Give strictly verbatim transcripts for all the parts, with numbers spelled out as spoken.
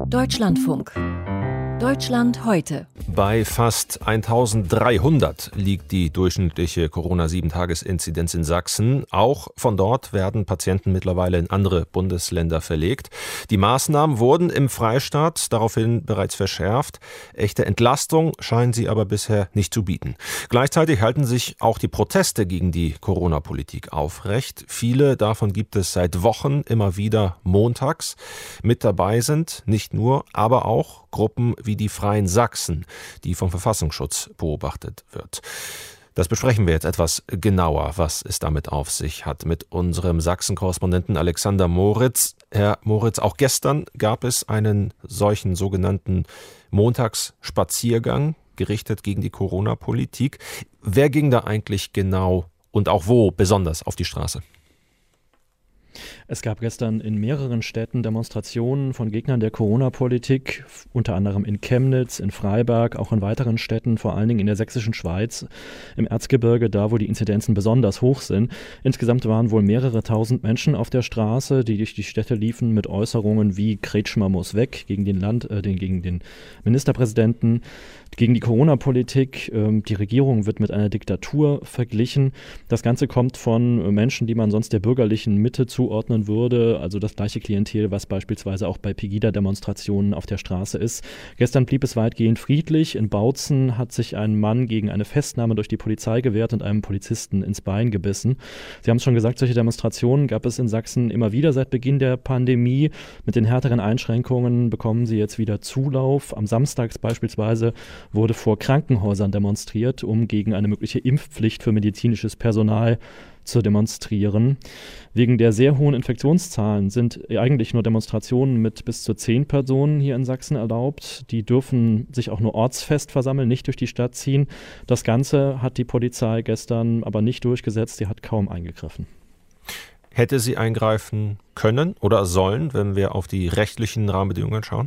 Deutschlandfunk. Deutschland heute. Bei fast eintausenddreihundert liegt die durchschnittliche Corona-sieben-Tages-Inzidenz in Sachsen. Auch von dort werden Patienten mittlerweile in andere Bundesländer verlegt. Die Maßnahmen wurden im Freistaat daraufhin bereits verschärft. Echte Entlastung scheinen sie aber bisher nicht zu bieten. Gleichzeitig halten sich auch die Proteste gegen die Corona-Politik aufrecht. Viele davon gibt es seit Wochen immer wieder montags. Mit dabei sind nicht nur, aber auch Gruppen wie die Freien Sachsen, die vom Verfassungsschutz beobachtet wird. Das besprechen wir jetzt etwas genauer, was es damit auf sich hat, mit unserem Sachsen-Korrespondenten Alexander Moritz. Herr Moritz, auch gestern gab es einen solchen sogenannten Montagsspaziergang, gerichtet gegen die Corona-Politik. Wer ging da eigentlich genau und auch wo besonders auf die Straße? Es gab gestern in mehreren Städten Demonstrationen von Gegnern der Corona-Politik, unter anderem in Chemnitz, in Freiberg, auch in weiteren Städten, vor allen Dingen in der sächsischen Schweiz, im Erzgebirge, da wo die Inzidenzen besonders hoch sind. Insgesamt waren wohl mehrere tausend Menschen auf der Straße, die durch die Städte liefen mit Äußerungen wie Kretschmer muss weg gegen den Land, äh, den, gegen den Ministerpräsidenten, gegen die Corona-Politik. Ähm, die Regierung wird mit einer Diktatur verglichen. Das Ganze kommt von Menschen, die man sonst der bürgerlichen Mitte zuordnen würde, also das gleiche Klientel, was beispielsweise auch bei Pegida-Demonstrationen auf der Straße ist. Gestern blieb es weitgehend friedlich. In Bautzen hat sich ein Mann gegen eine Festnahme durch die Polizei gewehrt und einem Polizisten ins Bein gebissen. Sie haben es schon gesagt, solche Demonstrationen gab es in Sachsen immer wieder seit Beginn der Pandemie. Mit den härteren Einschränkungen bekommen sie jetzt wieder Zulauf. Am Samstag beispielsweise wurde vor Krankenhäusern demonstriert, um gegen eine mögliche Impfpflicht für medizinisches Personal zu demonstrieren. Wegen der sehr hohen Infektionszahlen sind eigentlich nur Demonstrationen mit bis zu zehn Personen hier in Sachsen erlaubt. Die dürfen sich auch nur ortsfest versammeln, nicht durch die Stadt ziehen. Das Ganze hat die Polizei gestern aber nicht durchgesetzt. Sie hat kaum eingegriffen. Hätte sie eingreifen können oder sollen, wenn wir auf die rechtlichen Rahmenbedingungen schauen?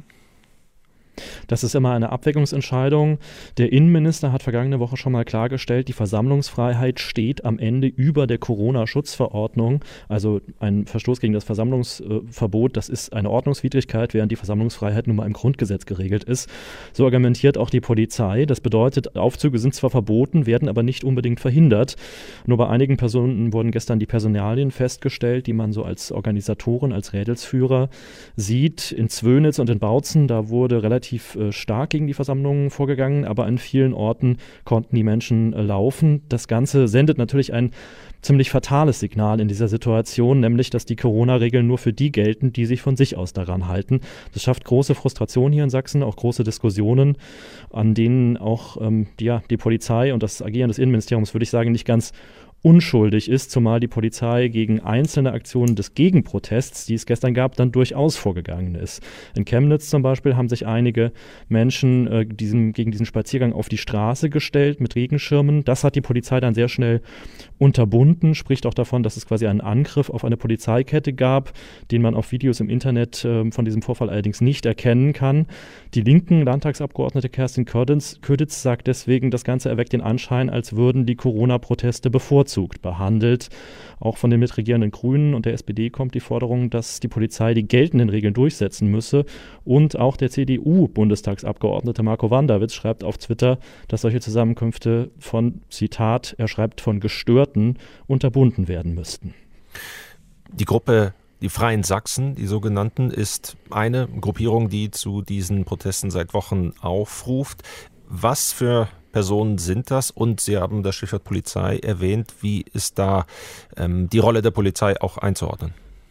Das ist immer eine Abwägungsentscheidung. Der Innenminister hat vergangene Woche schon mal klargestellt, die Versammlungsfreiheit steht am Ende über der Corona-Schutzverordnung. Also ein Verstoß gegen das Versammlungsverbot, das ist eine Ordnungswidrigkeit, während die Versammlungsfreiheit nun mal im Grundgesetz geregelt ist. So argumentiert auch die Polizei. Das bedeutet, Aufzüge sind zwar verboten, werden aber nicht unbedingt verhindert. Nur bei einigen Personen wurden gestern die Personalien festgestellt, die man so als Organisatoren, als Rädelsführer sieht. In Zwönitz und in Bautzen, da wurde relativ stark gegen die Versammlungen vorgegangen, aber an vielen Orten konnten die Menschen laufen. Das Ganze sendet natürlich ein ziemlich fatales Signal in dieser Situation, nämlich, dass die Corona-Regeln nur für die gelten, die sich von sich aus daran halten. Das schafft große Frustration hier in Sachsen, auch große Diskussionen, an denen auch ähm, die, ja, die Polizei und das Agieren des Innenministeriums, würde ich sagen, nicht ganz unschuldig ist, zumal die Polizei gegen einzelne Aktionen des Gegenprotests, die es gestern gab, dann durchaus vorgegangen ist. In Chemnitz zum Beispiel haben sich einige Menschen äh, diesem, gegen diesen Spaziergang auf die Straße gestellt mit Regenschirmen. Das hat die Polizei dann sehr schnell unterbunden, spricht auch davon, dass es quasi einen Angriff auf eine Polizeikette gab, den man auf Videos im Internet äh, von diesem Vorfall allerdings nicht erkennen kann. Die linken Landtagsabgeordnete Kerstin Köditz, Köditz sagt deswegen, das Ganze erweckt den Anschein, als würden die Corona-Proteste bevorzugt behandelt. Auch von den mitregierenden Grünen und der S P D kommt die Forderung, dass die Polizei die geltenden Regeln durchsetzen müsse. Und auch der C D U-Bundestagsabgeordnete Marco Wanderwitz schreibt auf Twitter, dass solche Zusammenkünfte von, Zitat, er schreibt, von Gestörten unterbunden werden müssten. Die Gruppe Die Freien Sachsen, die sogenannten, ist eine Gruppierung, die zu diesen Protesten seit Wochen aufruft. Was für Personen sind das? Und Sie haben das Stichwort Polizei erwähnt. Wie ist da ähm, die Rolle der Polizei auch einzuordnen?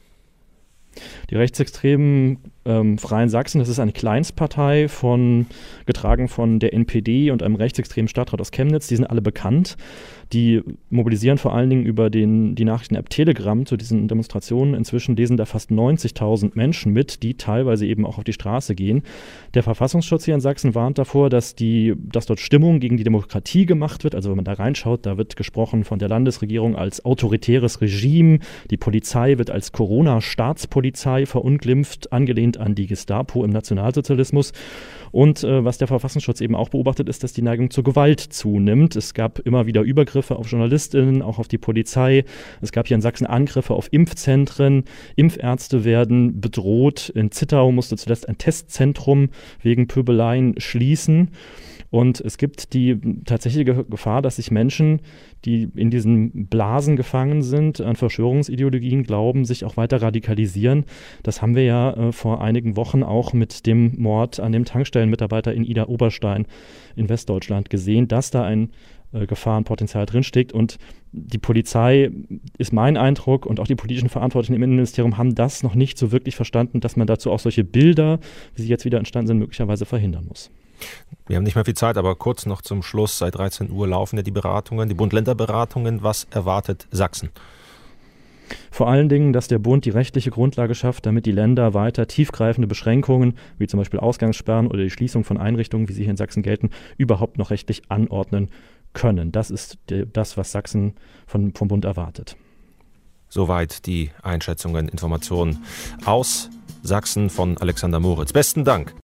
Die rechtsextremen ähm, Freien Sachsen, das ist eine Kleinstpartei, von, getragen von der N P D und einem rechtsextremen Stadtrat aus Chemnitz. Die sind alle bekannt. Die mobilisieren vor allen Dingen über den, die Nachrichten-App Telegram zu diesen Demonstrationen. Inzwischen lesen da fast neunzigtausend Menschen mit, die teilweise eben auch auf die Straße gehen. Der Verfassungsschutz hier in Sachsen warnt davor, dass, die, dass dort Stimmung gegen die Demokratie gemacht wird. Also wenn man da reinschaut, da wird gesprochen von der Landesregierung als autoritäres Regime. Die Polizei wird als Corona-Staatspolizei verunglimpft, angelehnt angelehnt an die Gestapo im Nationalsozialismus. Und äh, was der Verfassungsschutz eben auch beobachtet, ist, dass die Neigung zur Gewalt zunimmt. Es gab immer wieder Übergriffe auf Journalistinnen, auch auf die Polizei. Es gab hier in Sachsen Angriffe auf Impfzentren. Impfärzte werden bedroht. In Zittau musste zuletzt ein Testzentrum wegen Pöbeleien schließen. Und es gibt die tatsächliche Gefahr, dass sich Menschen, die in diesen Blasen gefangen sind, an Verschwörungsideologien glauben, sich auch weiter radikalisieren. Das haben wir ja äh, vor einigen Wochen auch mit dem Mord an dem Tankstellenmitarbeiter in Idar-Oberstein in Westdeutschland gesehen, dass da ein äh, Gefahrenpotenzial drinsteckt. Und die Polizei, ist mein Eindruck, und auch die politischen Verantwortlichen im Innenministerium haben das noch nicht so wirklich verstanden, dass man dazu auch solche Bilder, wie sie jetzt wieder entstanden sind, möglicherweise verhindern muss. Wir haben nicht mehr viel Zeit, aber kurz noch zum Schluss. Seit dreizehn Uhr laufen ja die Beratungen, die Bund-Länder-Beratungen. Was erwartet Sachsen? Vor allen Dingen, dass der Bund die rechtliche Grundlage schafft, damit die Länder weiter tiefgreifende Beschränkungen, wie zum Beispiel Ausgangssperren oder die Schließung von Einrichtungen, wie sie hier in Sachsen gelten, überhaupt noch rechtlich anordnen können. Das ist das, was Sachsen von, vom Bund erwartet. Soweit die Einschätzungen, Informationen aus Sachsen von Alexander Moritz. Besten Dank.